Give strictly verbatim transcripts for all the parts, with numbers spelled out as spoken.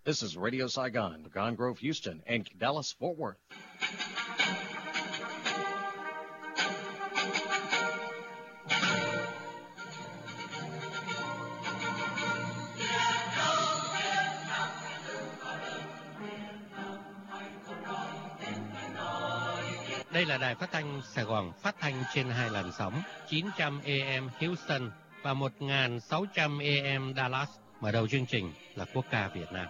This is Radio Saigon, Pecan Grove, Houston, and Dallas, Fort Worth. Đây là đài phát thanh Sài Gòn, phát thanh trên hai làn sóng chín trăm A M Houston và một nghìn sáu trăm A M Dallas. Mở đầu chương trình là quốc ca Việt Nam.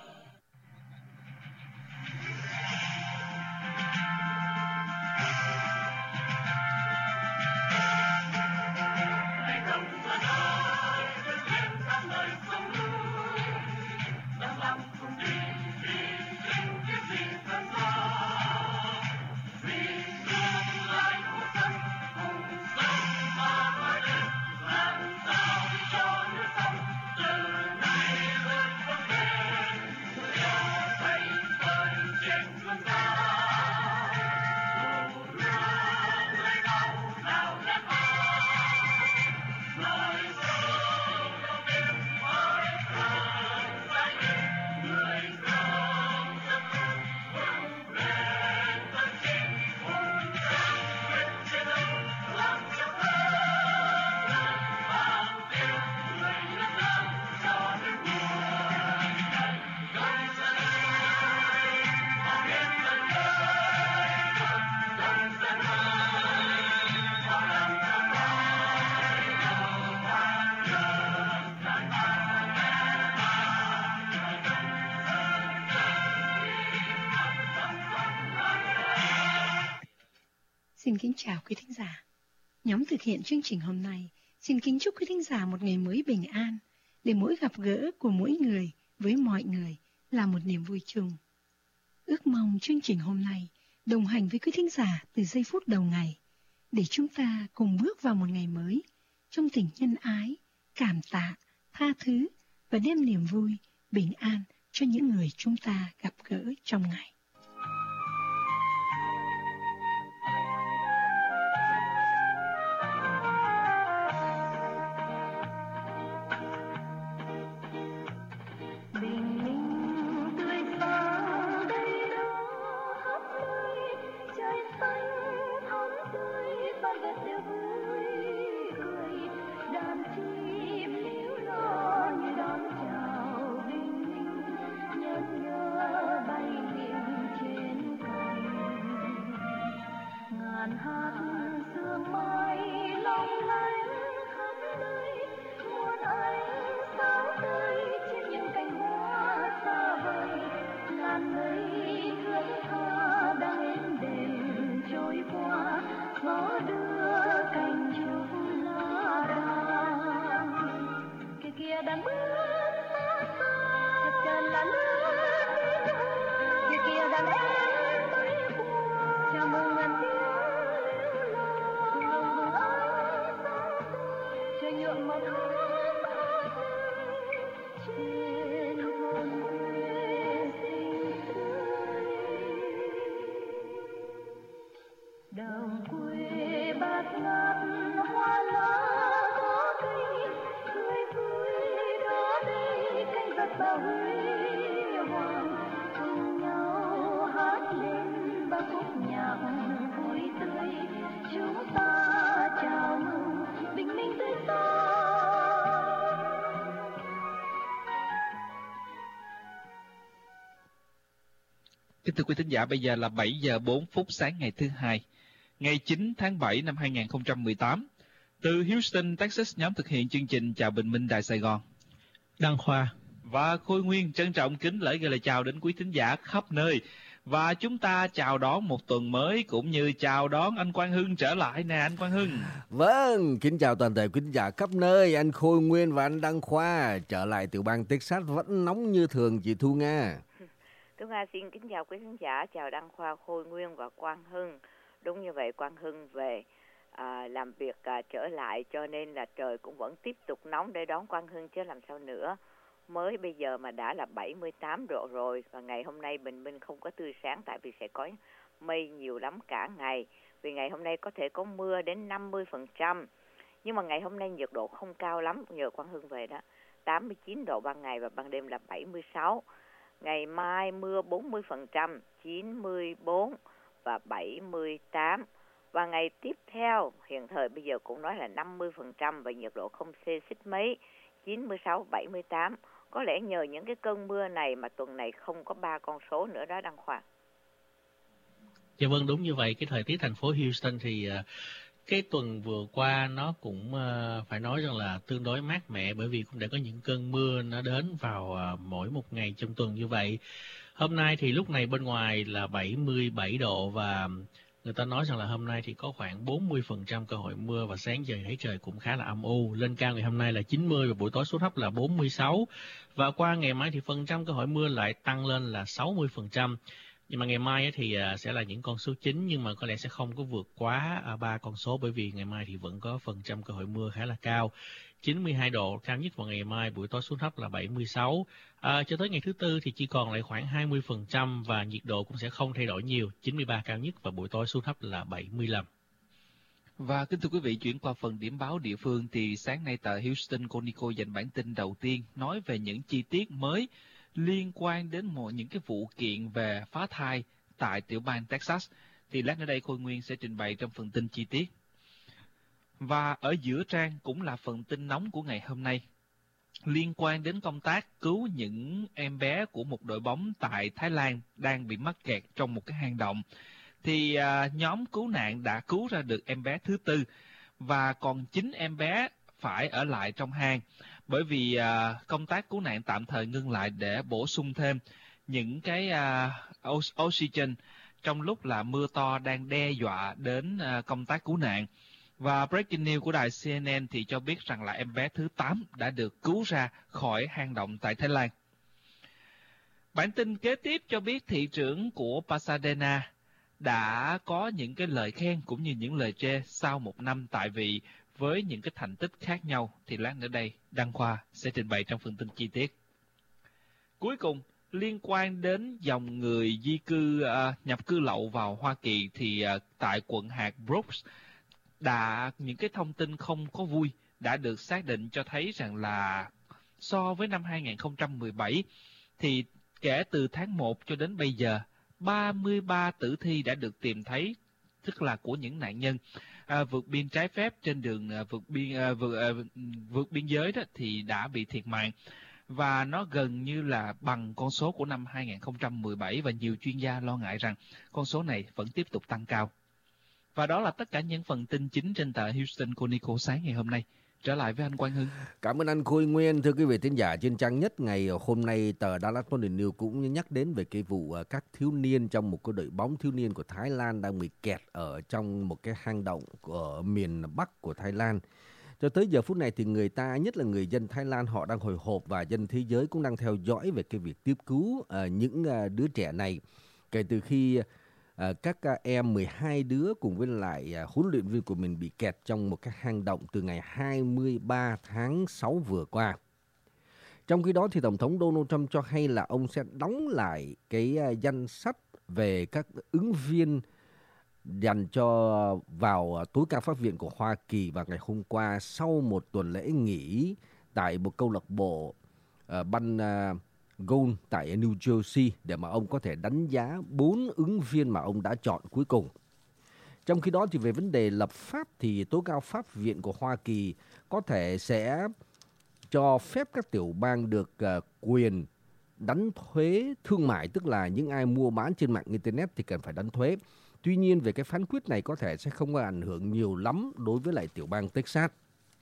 Xin kính chào quý thính giả. Nhóm thực hiện chương trình hôm nay xin kính chúc quý thính giả một ngày mới bình an, để mỗi gặp gỡ của mỗi người với mọi người là một niềm vui chung. Ước mong chương trình hôm nay đồng hành với quý thính giả từ giây phút đầu ngày, để chúng ta cùng bước vào một ngày mới trong tình nhân ái, cảm tạ, tha thứ và đem niềm vui, bình an cho những người chúng ta gặp gỡ trong ngày. Kính thưa quý thính giả, bây giờ là bảy giờ bốn phút sáng ngày thứ hai, ngày chín tháng bảy năm hai nghìn không trăm mười tám. Từ Houston, Texas, nhóm thực hiện chương trình Chào Bình Minh Đài Sài Gòn, Đăng Khoa và Khôi Nguyên trân trọng kính gửi lời chào đến quý thính giả khắp nơi. Và chúng ta chào đón một tuần mới, cũng như chào đón anh Quang Hưng trở lại nè, anh Quang Hưng. Vâng, kính chào toàn thể quý thính giả khắp nơi. Anh Khôi Nguyên và anh Đăng Khoa trở lại từ bang Texas vẫn nóng như thường, chị Thu Nga. Thu Nga xin kính chào quý khán giả, chào Đăng Khoa, Khôi Nguyên và Quang Hưng. Đúng như vậy, Quang Hưng về à, làm việc à, trở lại, cho nên là trời cũng vẫn tiếp tục nóng để đón Quang Hưng chứ làm sao nữa. Mới bây giờ mà đã là bảy mươi tám độ rồi, và ngày hôm nay bình minh không có tươi sáng tại vì sẽ có mây nhiều lắm cả ngày. Vì ngày hôm nay có thể có mưa đến năm mươi phần trăm. Nhưng mà ngày hôm nay nhiệt độ không cao lắm, nhờ Quang Hưng về đó. tám mươi chín độ ban ngày và ban đêm là bảy mươi sáu. Ngày mai mưa bốn mươi phần trăm, chín mươi bốn và bảy mươi tám. Và ngày tiếp theo, hiện thời bây giờ cũng nói là năm mươi phần trăm và nhiệt độ không xê xích mấy, chín mươi sáu, bảy mươi tám. Có lẽ nhờ những cái cơn mưa này mà tuần này không có ba con số nữa đó Đăng Khoa. Dạ vâng, đúng như vậy. Cái thời tiết thành phố Houston thì uh, cái tuần vừa qua nó cũng uh, phải nói rằng là tương đối mát mẻ, bởi vì cũng đã có những cơn mưa nó đến vào uh, mỗi một ngày trong tuần như vậy. Hôm nay thì lúc này bên ngoài là bảy mươi bảy độ và người ta nói rằng là hôm nay thì có khoảng bốn mươi phần trăm cơ hội mưa và sáng giờ thấy trời cũng khá là âm u. Lên cao ngày hôm nay là chín mươi và buổi tối xuống thấp là bốn mươi sáu. Và qua ngày mai thì phần trăm cơ hội mưa lại tăng lên là sáu mươi phần trăm. Nhưng mà ngày mai thì sẽ là những con số chính, nhưng mà có lẽ sẽ không có vượt quá ba con số, bởi vì ngày mai thì vẫn có phần trăm cơ hội mưa khá là cao. chín mươi hai độ cao nhất vào ngày mai, buổi tối xuống thấp là bảy mươi sáu. À, cho tới ngày thứ Tư thì chỉ còn lại khoảng hai mươi phần trăm và nhiệt độ cũng sẽ không thay đổi nhiều, chín mươi ba cao nhất và buổi tối xuống thấp là bảy mươi lăm. Và kính thưa quý vị, chuyển qua phần điểm báo địa phương thì sáng nay tờ Houston Chronicle dành bản tin đầu tiên nói về những chi tiết mới liên quan đến một những cái vụ kiện về phá thai tại tiểu bang Texas. Thì lát nữa đây Khôi Nguyên sẽ trình bày trong phần tin chi tiết. Và ở giữa trang cũng là phần tin nóng của ngày hôm nay, liên quan đến công tác cứu những em bé của một đội bóng tại Thái Lan đang bị mắc kẹt trong một cái hang động. Thì à, nhóm cứu nạn đã cứu ra được em bé thứ tư và còn chín em bé phải ở lại trong hang, bởi vì à, công tác cứu nạn tạm thời ngưng lại để bổ sung thêm những cái à, oxygen trong lúc là mưa to đang đe dọa đến à, công tác cứu nạn. Và Breaking News của đài xê en en thì cho biết rằng là em bé thứ tám đã được cứu ra khỏi hang động tại Thái Lan. Bản tin kế tiếp cho biết thị trưởng của Pasadena đã có những cái lời khen cũng như những lời chê sau một năm, tại vì với những cái thành tích khác nhau. Thì lát nữa đây Đăng Khoa sẽ trình bày trong phần tin chi tiết. Cuối cùng, liên quan đến dòng người di cư uh, nhập cư lậu vào Hoa Kỳ thì uh, tại quận hạt Brooks đã những cái thông tin không có vui đã được xác định cho thấy rằng là so với năm hai không một bảy thì kể từ tháng một cho đến bây giờ ba mươi ba tử thi đã được tìm thấy, tức là của những nạn nhân à, vượt biên trái phép trên đường à, vượt biên à, vượt, à, vượt biên giới đó thì đã bị thiệt mạng, và nó gần như là bằng con số của năm hai không một bảy, và nhiều chuyên gia lo ngại rằng con số này vẫn tiếp tục tăng cao. Và đó là tất cả những phần tin chính trên tờ Houston Chronicle sáng ngày hôm nay. Trở lại với anh Quang Hưng. Cảm ơn anh Khôi Nguyên. Thưa quý vị thính giả, trên trang nhất ngày hôm nay tờ Dallas Morning News cũng nhắc đến về cái vụ các thiếu niên trong một cái đội bóng thiếu niên của Thái Lan đang bị kẹt ở trong một cái hang động ở miền Bắc của Thái Lan. Cho tới giờ phút này thì người ta, nhất là người dân Thái Lan, họ đang hồi hộp và dân thế giới cũng đang theo dõi về cái việc tiếp cứu uh, những uh, đứa trẻ này. Kể từ khi À, các em mười hai đứa cùng với lại à, huấn luyện viên của mình bị kẹt trong một cái hang động từ ngày hai mươi ba tháng sáu vừa qua. Trong khi đó thì Tổng thống Donald Trump cho hay là ông sẽ đóng lại cái à, danh sách về các ứng viên dành cho vào à, tối cao pháp viện của Hoa Kỳ vào ngày hôm qua, sau một tuần lễ nghỉ tại một câu lạc bộ à, banh à, Gold tại New Jersey để mà ông có thể đánh giá bốn ứng viên mà ông đã chọn cuối cùng. Trong khi đó thì về vấn đề lập pháp thì tối cao pháp viện của Hoa Kỳ có thể sẽ cho phép các tiểu bang được uh, quyền đánh thuế thương mại, tức là những ai mua bán trên mạng Internet thì cần phải đánh thuế. Tuy nhiên về cái phán quyết này có thể sẽ không có ảnh hưởng nhiều lắm đối với lại tiểu bang Texas.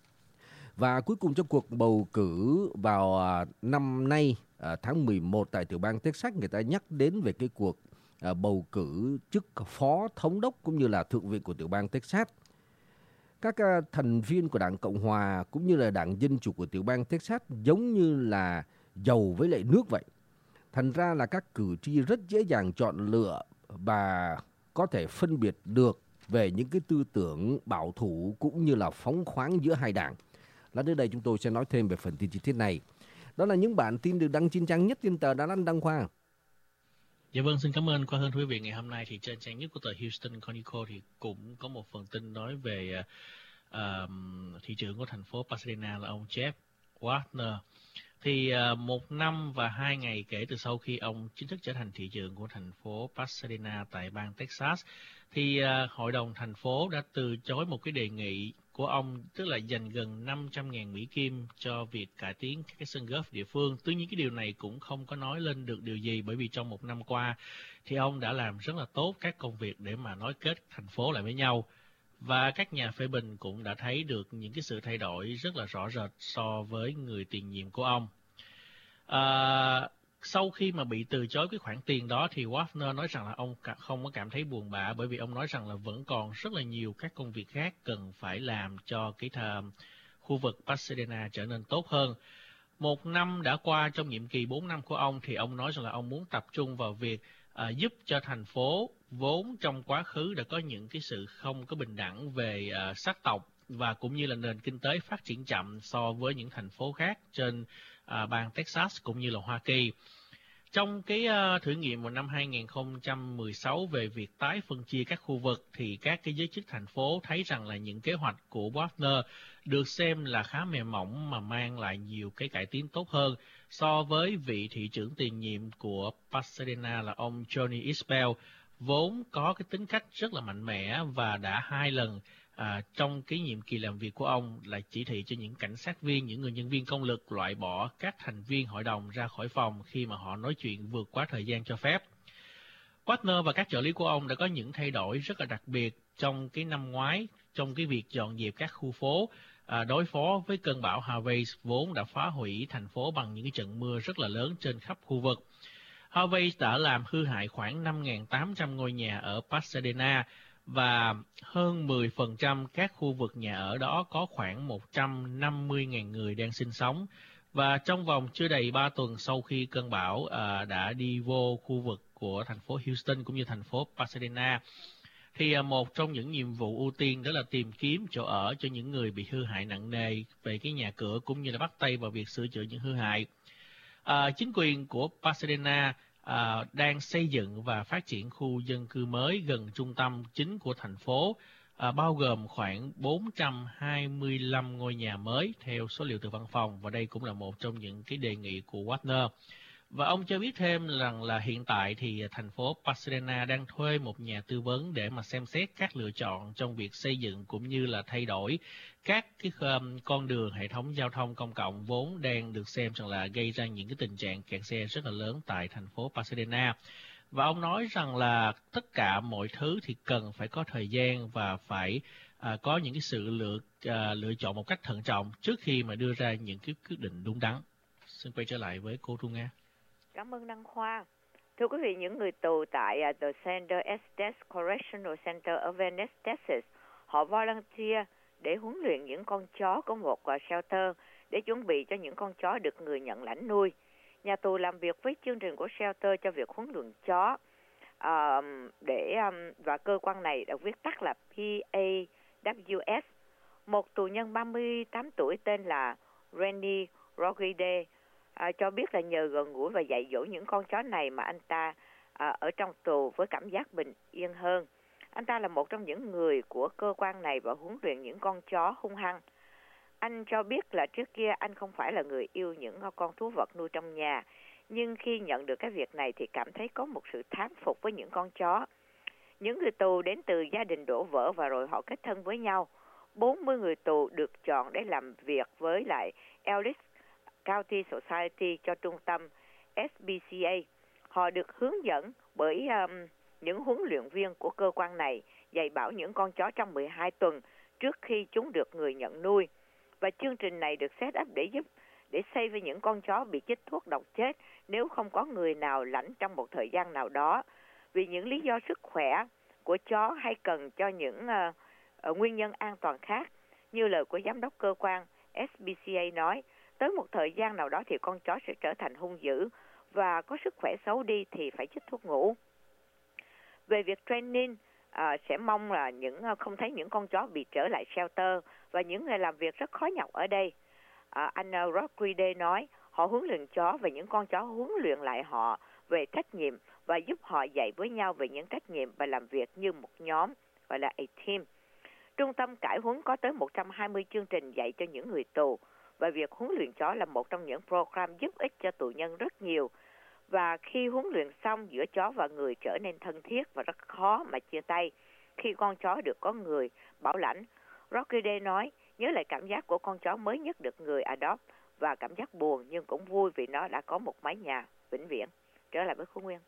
Và cuối cùng trong cuộc bầu cử vào uh, năm nay, À, tháng mười một tại tiểu bang Texas, người ta nhắc đến về cái cuộc à, bầu cử chức phó thống đốc cũng như là thượng viện của tiểu bang Texas. Các à, thành viên của Đảng Cộng Hòa cũng như là Đảng Dân Chủ của tiểu bang Texas giống như là dầu với lại nước vậy. Thành ra là các cử tri rất dễ dàng chọn lựa và có thể phân biệt được về những cái tư tưởng bảo thủ cũng như là phóng khoáng giữa hai đảng. Lát nữa đây chúng tôi sẽ nói thêm về phần tin chi tiết này. Đó là những bản tin được đăng trên trang nhất trên tờ Dallas Đăng Khoa. Dạ vâng, xin cảm ơn Quang Hưng. Quý vị, ngày hôm nay thì trên trang nhất của tờ Houston Chronicle thì cũng có một phần tin nói về uh, thị trưởng của thành phố Pasadena là ông Jeff Wagner. Thì uh, một năm và hai ngày kể từ sau khi ông chính thức trở thành thị trưởng của thành phố Pasadena tại bang Texas, thì uh, hội đồng thành phố đã từ chối một cái đề nghị của ông, tức là dành gần năm trăm nghìn Mỹ Kim cho việc cải tiến các cái sân golf địa phương. Tuy nhiên cái điều này cũng không có nói lên được điều gì, bởi vì trong một năm qua thì ông đã làm rất là tốt các công việc để mà nối kết thành phố lại với nhau. Và các nhà phê bình cũng đã thấy được những cái sự thay đổi rất là rõ rệt so với người tiền nhiệm của ông. À, sau khi mà bị từ chối cái khoản tiền đó thì Wapner nói rằng là ông không có cảm thấy buồn bã, bởi vì ông nói rằng là vẫn còn rất là nhiều các công việc khác cần phải làm cho cái thờ, khu vực Pasadena trở nên tốt hơn. Một năm đã qua trong nhiệm kỳ bốn năm của ông thì ông nói rằng là ông muốn tập trung vào việc à, giúp cho thành phố vốn trong quá khứ đã có những cái sự không có bình đẳng về à, sắc tộc, và cũng như là nền kinh tế phát triển chậm so với những thành phố khác trên à, bang Texas cũng như là Hoa Kỳ. Trong cái uh, thử nghiệm vào năm hai nghìn không trăm mười sáu về việc tái phân chia các khu vực, thì các cái giới chức thành phố thấy rằng là những kế hoạch của Wapner được xem là khá mềm mỏng mà mang lại nhiều cái cải tiến tốt hơn so với vị thị trưởng tiền nhiệm của Pasadena là ông Johnny Isbell, vốn có cái tính cách rất là mạnh mẽ và đã hai lần À, trong cái nhiệm kỳ làm việc của ông là chỉ thị cho những cảnh sát viên, những người nhân viên công lực loại bỏ các thành viên hội đồng ra khỏi phòng khi mà họ nói chuyện vượt quá thời gian cho phép. Wapner và các trợ lý của ông đã có những thay đổi rất là đặc biệt trong cái năm ngoái, trong cái việc dọn dẹp các khu phố, à, đối phó với cơn bão Harvey vốn đã phá hủy thành phố bằng những cái trận mưa rất là lớn trên khắp khu vực. Harvey đã làm hư hại khoảng năm nghìn tám trăm ngôi nhà ở Pasadena, và hơn mười phần trăm các khu vực nhà ở đó có khoảng một trăm năm mươi nghìn người đang sinh sống. Và trong vòng chưa đầy ba tuần sau khi cơn bão à, đã đi vô khu vực của thành phố Houston cũng như thành phố Pasadena, thì à, một trong những nhiệm vụ ưu tiên đó là tìm kiếm chỗ ở cho những người bị hư hại nặng nề về cái nhà cửa, cũng như là bắt tay vào việc sửa chữa những hư hại. À, chính quyền của Pasadena À, đang xây dựng và phát triển khu dân cư mới gần trung tâm chính của thành phố, à, bao gồm khoảng bốn trăm hai mươi lăm ngôi nhà mới theo số liệu từ văn phòng, và đây cũng là một trong những cái đề nghị của Wapner. Và ông cho biết thêm rằng là hiện tại thì thành phố Pasadena đang thuê một nhà tư vấn để mà xem xét các lựa chọn trong việc xây dựng cũng như là thay đổi các cái um, con đường, hệ thống giao thông công cộng vốn đang được xem rằng là gây ra những cái tình trạng kẹt xe rất là lớn tại thành phố Pasadena. Và ông nói rằng là tất cả mọi thứ thì cần phải có thời gian và phải à, có những cái sự lựa à, lựa chọn một cách thận trọng trước khi mà đưa ra những cái quyết định đúng đắn. Xin quay trở lại với cô Thu Nga. Cảm ơn Đăng Khoa. Thưa quý vị, những người tù tại uh, The Sanders Estes Correctional Center ở Venice, Texas, họ volunteer để huấn luyện những con chó của một uh, shelter để chuẩn bị cho những con chó được người nhận lãnh nuôi. Nhà tù làm việc với chương trình của shelter cho việc huấn luyện chó uh, để um, và cơ quan này được viết tắt là P A W S. Một tù nhân ba mươi tám tuổi tên là Rennie Rodriguez À, cho biết là nhờ gần gũi và dạy dỗ những con chó này mà anh ta à, ở trong tù với cảm giác bình yên hơn. Anh ta là một trong những người của cơ quan này và huấn luyện những con chó hung hăng. Anh cho biết là trước kia anh không phải là người yêu những con thú vật nuôi trong nhà, nhưng khi nhận được cái việc này thì cảm thấy có một sự thán phục với những con chó. Những người tù đến từ gia đình đổ vỡ và rồi họ kết thân với nhau. bốn mươi người tù được chọn để làm việc với lại Ellis County Society cho trung tâm S B C A. Họ được hướng dẫn bởi um, những huấn luyện viên của cơ quan này dạy bảo những con chó trong mười hai tuần trước khi chúng được người nhận nuôi. Và chương trình này được set up để giúp để xây với những con chó bị chích thuốc độc chết nếu không có người nào lãnh trong một thời gian nào đó, vì những lý do sức khỏe của chó hay cần cho những uh, uh, nguyên nhân an toàn khác. Như lời của giám đốc cơ quan S B C A nói, tới một thời gian nào đó thì con chó sẽ trở thành hung dữ và có sức khỏe xấu đi thì phải chích thuốc ngủ. Về việc training, à, sẽ mong là những không thấy những con chó bị trở lại shelter và những người làm việc rất khó nhọc ở đây. À, anh Rodriguez nói họ huấn luyện chó và những con chó huấn luyện lại họ về trách nhiệm và giúp họ dạy với nhau về những trách nhiệm và làm việc như một nhóm, gọi là a team. Trung tâm cải huấn có tới một trăm hai mươi chương trình dạy cho những người tù. và việc huấn luyện chó là một trong những program giúp ích cho tù nhân rất nhiều. Và khi huấn luyện xong, giữa chó và người trở nên thân thiết và rất khó mà chia tay khi con chó được có người bảo lãnh. Rocky Day nói, nhớ lại cảm giác của con chó mới nhất được người adopt và cảm giác buồn nhưng cũng vui vì nó đã có một mái nhà vĩnh viễn. Trở lại với Khôi Nguyên.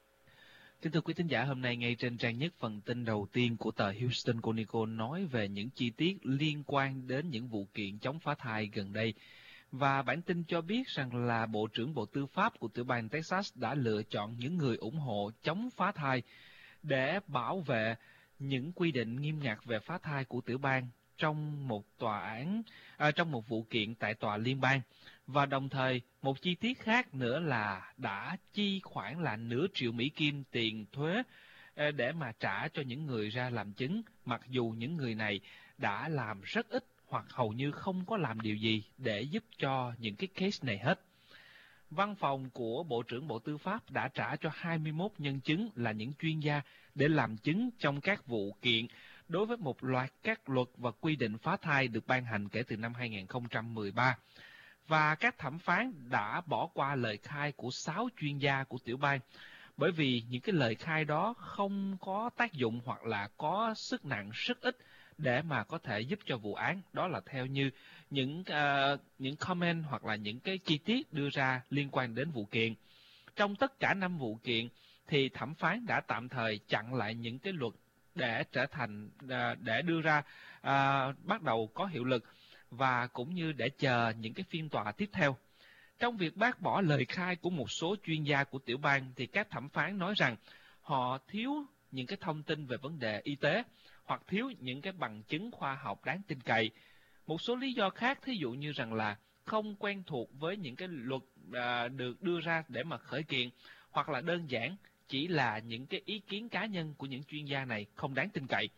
Kính thưa quý thính giả, hôm nay ngay trên trang nhất phần tin đầu tiên của tờ Houston Chronicle nói về những chi tiết liên quan đến những vụ kiện chống phá thai gần đây. Và bản tin cho biết rằng là Bộ trưởng Bộ Tư pháp của tiểu bang Texas đã lựa chọn những người ủng hộ chống phá thai để bảo vệ những quy định nghiêm ngặt về phá thai của tiểu bang trong một tòa án, à, trong một vụ kiện tại tòa liên bang. Và đồng thời, một chi tiết khác nữa là đã chi khoảng là nửa triệu Mỹ Kim tiền thuế để mà trả cho những người ra làm chứng, mặc dù những người này đã làm rất ít hoặc hầu như không có làm điều gì để giúp cho những cái case này hết. Văn phòng của Bộ trưởng Bộ Tư pháp đã trả cho hai mươi mốt nhân chứng là những chuyên gia để làm chứng trong các vụ kiện đối với một loạt các luật và quy định phá thai được ban hành kể từ năm hai nghìn không trăm mười ba. Và các thẩm phán đã bỏ qua lời khai của sáu chuyên gia của tiểu bang, bởi vì những cái lời khai đó không có tác dụng hoặc là có sức nặng rất ít để mà có thể giúp cho vụ án. Đó là theo như những uh, những comment hoặc là những cái chi tiết đưa ra liên quan đến vụ kiện. Trong tất cả năm vụ kiện thì thẩm phán đã tạm thời chặn lại những cái luật để trở thành uh, để đưa ra uh, bắt đầu có hiệu lực, và cũng như để chờ những cái phiên tòa tiếp theo. Trong việc bác bỏ lời khai của một số chuyên gia của tiểu bang thì các thẩm phán nói rằng họ thiếu những cái thông tin về vấn đề y tế hoặc thiếu những cái bằng chứng khoa học đáng tin cậy. Một số lý do khác, thí dụ như rằng là không quen thuộc với những cái luật à, được đưa ra để mà khởi kiện, hoặc là đơn giản chỉ là những cái ý kiến cá nhân của những chuyên gia này không đáng tin cậy.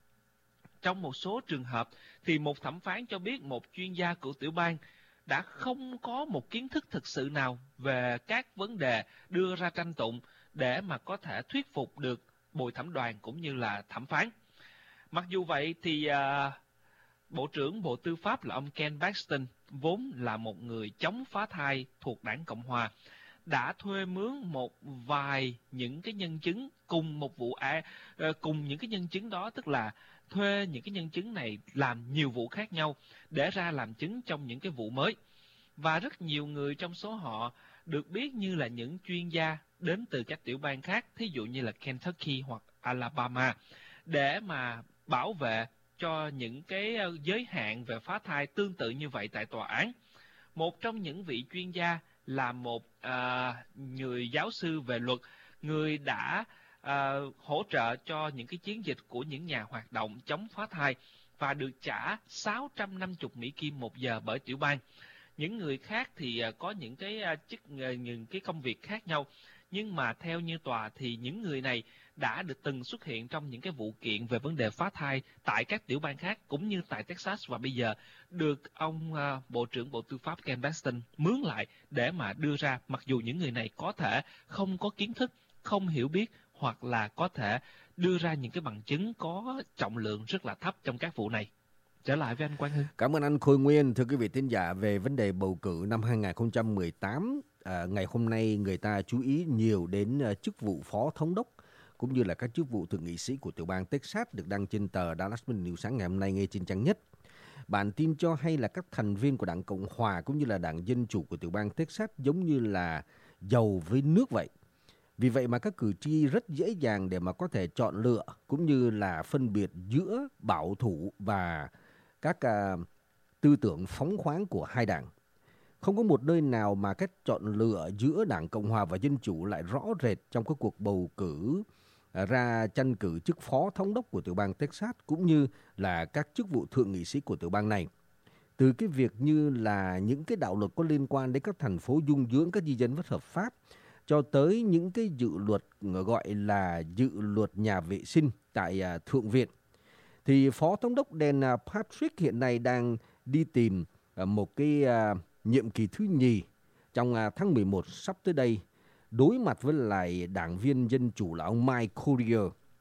Trong một số trường hợp thì một thẩm phán cho biết một chuyên gia của tiểu bang đã không có một kiến thức thực sự nào về các vấn đề đưa ra tranh tụng để mà có thể thuyết phục được bồi thẩm đoàn cũng như là thẩm phán. Mặc dù vậy thì uh, Bộ trưởng Bộ Tư pháp là ông Ken Paxton, vốn là một người chống phá thai thuộc đảng Cộng Hòa, đã thuê mướn một vài những cái nhân chứng cùng một vụ án, uh, cùng những cái nhân chứng đó, tức là thuê những cái nhân chứng này làm nhiều vụ khác nhau để ra làm chứng trong những cái vụ mới. Và rất nhiều người trong số họ được biết như là những chuyên gia đến từ các tiểu bang khác, thí dụ như là Kentucky hoặc Alabama, để mà bảo vệ cho những cái giới hạn về phá thai tương tự như vậy tại tòa án. Một trong những vị chuyên gia là một à, người giáo sư về luật, người đã à, hỗ trợ cho những cái chiến dịch của những nhà hoạt động chống phá thai và được trả sáu trăm năm mươi Mỹ Kim một giờ bởi tiểu bang. Những người khác thì có những cái chức những cái công việc khác nhau, nhưng mà theo như tòa thì những người này đã được từng xuất hiện trong những cái vụ kiện về vấn đề phá thai tại các tiểu bang khác cũng như tại Texas, và bây giờ được ông uh, Bộ trưởng Bộ Tư pháp Ken Paxton mướn lại để mà đưa ra, mặc dù những người này có thể không có kiến thức, không hiểu biết hoặc là có thể đưa ra những cái bằng chứng có trọng lượng rất là thấp trong các vụ này. Trở lại với anh Quang Hưng. Cảm ơn anh Khôi Nguyên. Thưa quý vị thính giả, về vấn đề bầu cử năm hai nghìn không trăm mười tám, à, ngày hôm nay người ta chú ý nhiều đến uh, chức vụ phó thống đốc cũng như là các chức vụ thượng nghị sĩ của tiểu bang Texas được đăng trên tờ Dallas Morning News sáng ngày hôm nay ngay trên trang nhất. Bản tin cho hay là các thành viên của Đảng Cộng Hòa cũng như là Đảng Dân Chủ của tiểu bang Texas giống như là dầu với nước vậy. Vì vậy mà các cử tri rất dễ dàng để mà có thể chọn lựa cũng như là phân biệt giữa bảo thủ và các uh, tư tưởng phóng khoáng của hai đảng. Không có một nơi nào mà cách chọn lựa giữa Đảng Cộng Hòa và Dân Chủ lại rõ rệt trong các cuộc bầu cử uh, ra tranh cử chức phó thống đốc của tiểu bang Texas cũng như là các chức vụ thượng nghị sĩ của tiểu bang này. Từ cái việc như là những cái đạo luật có liên quan đến các thành phố dung dưỡng các di dân bất hợp pháp cho tới những cái dự luật gọi là dự luật nhà vệ sinh tại uh, Thượng viện. Thì Phó Thống đốc Dan Patrick hiện nay đang đi tìm uh, một cái uh, nhiệm kỳ thứ nhì trong uh, tháng mười một sắp tới đây, đối mặt với lại đảng viên Dân Chủ là ông Mike Courier.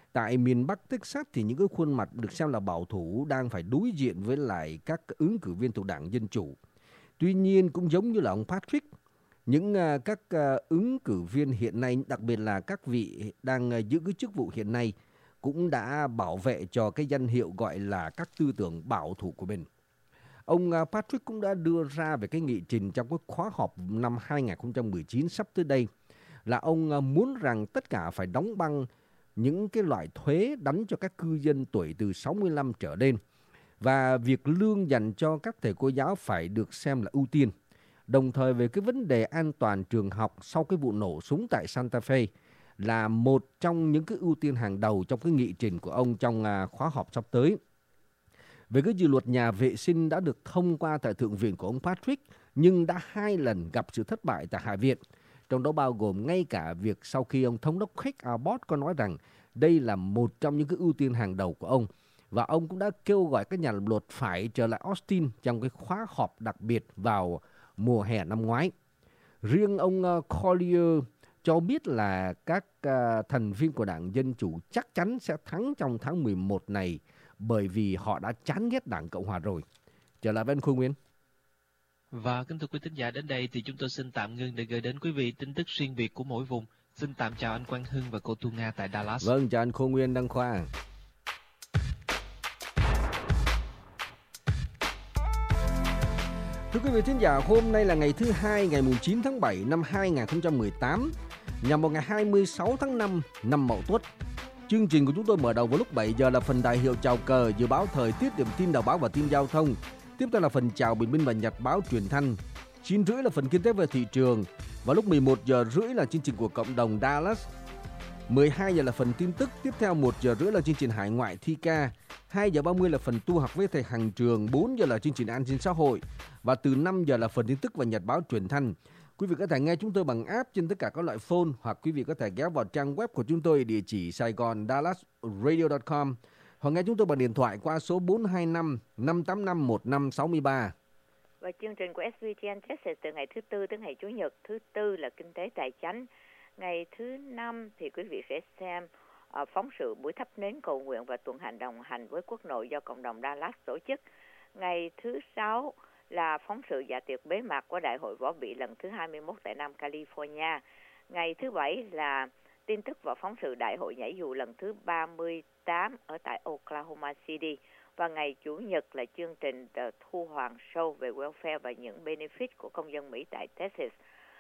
Tại miền Bắc Texas thì những cái khuôn mặt được xem là bảo thủ đang phải đối diện với lại các ứng cử viên thuộc Đảng Dân Chủ. Tuy nhiên cũng giống như là ông Patrick, những uh, các uh, ứng cử viên hiện nay, đặc biệt là các vị đang uh, giữ cái chức vụ hiện nay, cũng đã bảo vệ cho cái danh hiệu gọi là các tư tưởng bảo thủ của mình. Ông uh, Patrick cũng đã đưa ra về cái nghị trình trong cái khóa họp năm hai không một chín sắp tới đây là ông uh, muốn rằng tất cả phải đóng băng những cái loại thuế đánh cho các cư dân tuổi từ sáu mươi lăm trở lên, và việc lương dành cho các thầy cô giáo phải được xem là ưu tiên. Đồng thời về cái vấn đề an toàn trường học sau cái vụ nổ súng tại Santa Fe là một trong những cái ưu tiên hàng đầu trong cái nghị trình của ông trong khóa họp sắp tới. Về cái dự luật nhà vệ sinh đã được thông qua tại Thượng viện của ông Patrick, nhưng đã hai lần gặp sự thất bại tại Hạ viện, trong đó bao gồm ngay cả việc sau khi ông thống đốc Greg Abbott có nói rằng đây là một trong những cái ưu tiên hàng đầu của ông. Và ông cũng đã kêu gọi các nhà luật phải trở lại Austin trong cái khóa họp đặc biệt vào mùa hè năm ngoái. Riêng ông Collier cho biết là các uh, thành viên của Đảng Dân Chủ chắc chắn sẽ thắng trong tháng mười một này bởi vì họ đã chán ghét Đảng Cộng Hòa rồi. Trở lại với anh Khôi Nguyên. Và kính thưa quý thính giả, đến đây thì chúng tôi xin tạm ngưng để gửi đến quý vị tin tức riêng biệt của mỗi vùng. Xin tạm chào anh Quang Hưng và cô Tu Nga tại Dallas. Vâng, chào anh Khôi Nguyên, Đăng Khoa. Thưa quý vị thính giả, hôm nay là ngày thứ hai, ngày chín tháng bảy năm hai không một tám, nhằm vào ngày hai mươi sáu tháng năm năm Mậu Tuất. Chương trình của chúng tôi mở đầu vào lúc bảy giờ là phần đại hiệu chào cờ, dự báo thời tiết, điểm tin đầu báo và tin giao thông. Tiếp theo là phần chào bình minh và nhật báo truyền thanh. chín rưỡi là phần kinh tế về thị trường. Vào lúc mười một giờ rưỡi là chương trình của cộng đồng Dallas. mười hai giờ là phần tin tức. Tiếp theo một giờ rưỡi là chương trình hải ngoại thi ca. hai giờ ba mươi là phần tu học với thầy Hằng Trường. bốn giờ là chương trình an sinh xã hội. Và từ năm giờ là phần tin tức và nhật báo truyền thanh. Quý vị có thể nghe chúng tôi bằng app trên tất cả các loại phone, hoặc quý vị có thể ghé vào trang web của chúng tôi địa chỉ saigon dallas radio chấm com, hoặc nghe chúng tôi bằng điện thoại qua số bốn hai năm năm tám năm một năm sáu ba. Và chương trình của ét vê tê en Texas từ ngày thứ Tư tới ngày Chủ nhật. Thứ Tư là kinh tế tài chánh. Ngày thứ Năm thì quý vị sẽ xem uh, phóng sự buổi thắp nến cầu nguyện và tuần hành đồng hành với quốc nội do cộng đồng Dallas tổ chức. Ngày thứ Sáu là phóng sự dạ tiệc bế mạc của Đại hội Võ Bị lần thứ hai mươi mốt tại Nam California. Ngày thứ Bảy là tin tức và phóng sự Đại hội nhảy dù lần thứ ba mươi tám ở tại Oklahoma City. Và ngày Chủ nhật là chương trình The Thu Hoàng Show về welfare và những benefit của công dân Mỹ tại Texas.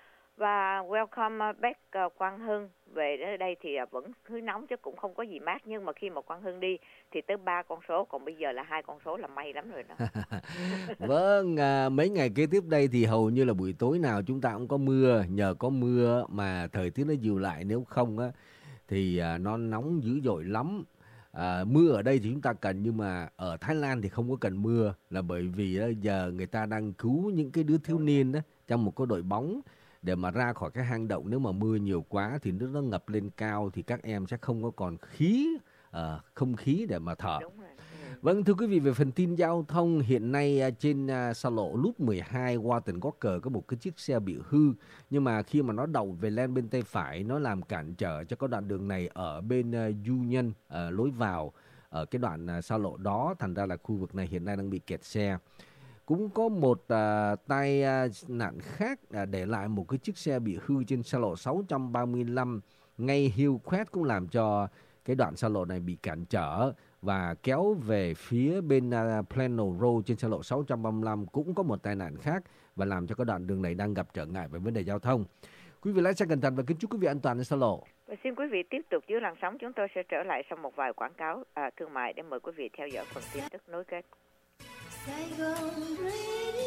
Và welcome back uh, Quang Hưng. Về đây thì uh, vẫn cứ nóng chứ cũng không có gì mát. Nhưng mà khi mà Quang Hưng đi thì tới ba con số, còn bây giờ là hai con số là may lắm rồi đó. Vâng, à, mấy ngày kế tiếp đây thì hầu như là buổi tối nào chúng ta cũng có mưa. Nhờ có mưa mà thời tiết nó dịu lại, nếu không á thì à, nó nóng dữ dội lắm. À, mưa ở đây thì chúng ta cần, nhưng mà ở Thái Lan thì không có cần mưa, là bởi vì đó, giờ người ta đang cứu những cái đứa thiếu niên đó trong một cái đội bóng để mà ra khỏi cái hang động. Nếu mà mưa nhiều quá thì nước nó ngập lên cao thì các em sẽ không có còn khí, uh, không khí để mà thở. Đúng rồi. Ừ. Vâng, thưa quý vị, về phần tin giao thông, hiện nay uh, trên uh, xa lộ Loop mười hai Walton Walker có một cái chiếc xe bị hư, nhưng mà khi mà nó đậu về lên bên tay phải, nó làm cản trở cho cái đoạn đường này ở bên uh, Union, uh, lối vào ở cái đoạn uh, xa lộ đó, thành ra là khu vực này hiện nay đang bị kẹt xe. Cũng có một uh, tai uh, nạn khác uh, để lại một cái chiếc xe bị hư trên xa lộ sáu trăm ba mươi lăm ngay Hillcrest, cũng làm cho cái đoạn xa lộ này bị cản trở và kéo về phía bên uh, Plano Road trên xa lộ sáu trăm ba mươi lăm cũng có một tai nạn khác và làm cho cái đoạn đường này đang gặp trở ngại về vấn đề giao thông. Quý vị lái xe cẩn thận và kính chúc quý vị an toàn trên xa lộ. Và xin quý vị tiếp tục giữ làn sóng, chúng tôi sẽ trở lại sau một vài quảng cáo à, thương mại để mời quý vị theo dõi phần tin tức nối kết. Sài Gòn Radio.